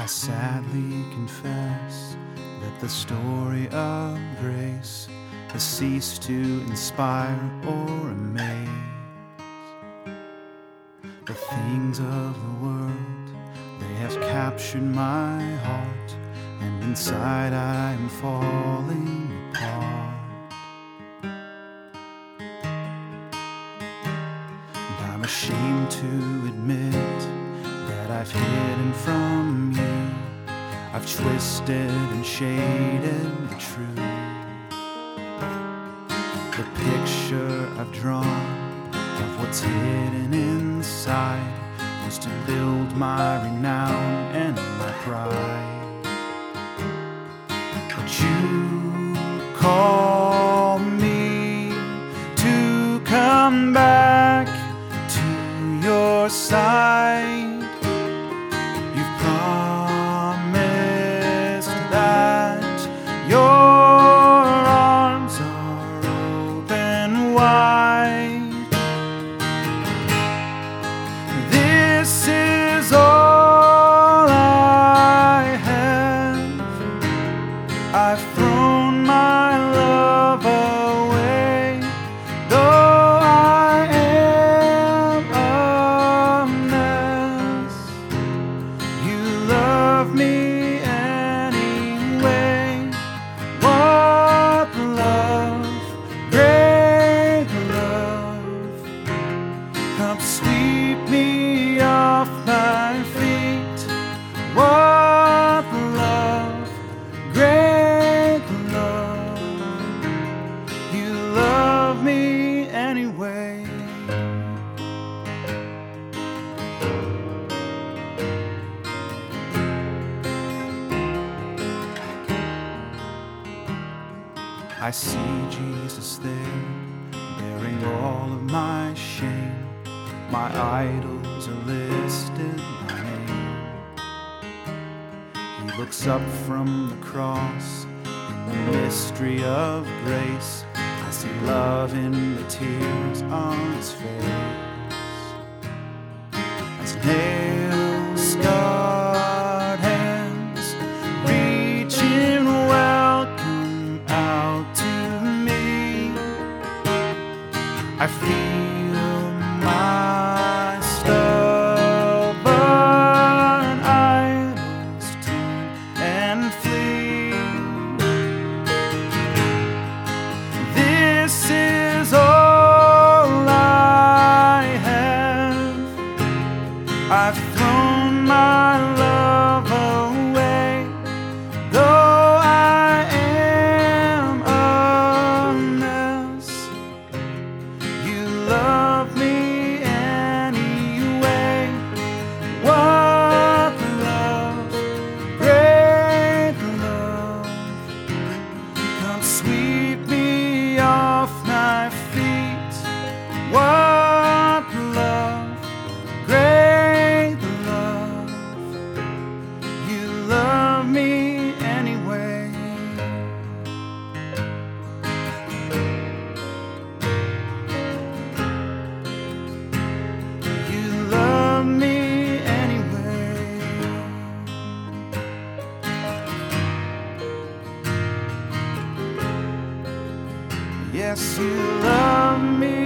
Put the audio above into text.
I sadly confess that the story of grace has ceased to inspire or amaze. The things of the world, they have captured my heart, and inside I am falling apart. And I'm ashamed to admit that I've hidden from you. I've twisted and shaded the truth. The picture I've drawn of what's hidden inside was to build my renown and my pride. But you call me to come back to your side. You've promised that your arms are open wide. This is all I have. I've thrown my love away, though I am a mess. You love me anyway. What love, great love. Come sweep me off my feet. What love, great love. You love me anyway. I see Jesus there, bearing all of my shame. My idols are listed by name. He looks up from the cross in the mystery of grace. I see love in the tears on his face. As nail-scarred hands reach in welcome out to me, I feel my stubborn idols turn and flee. This is all I have. I've thrown my love away, though I am a mess. You love me anyway. What love, great love. Come sweep me off my feet. What love, great love. You love me anyway. You love me anyway. Yes, you love me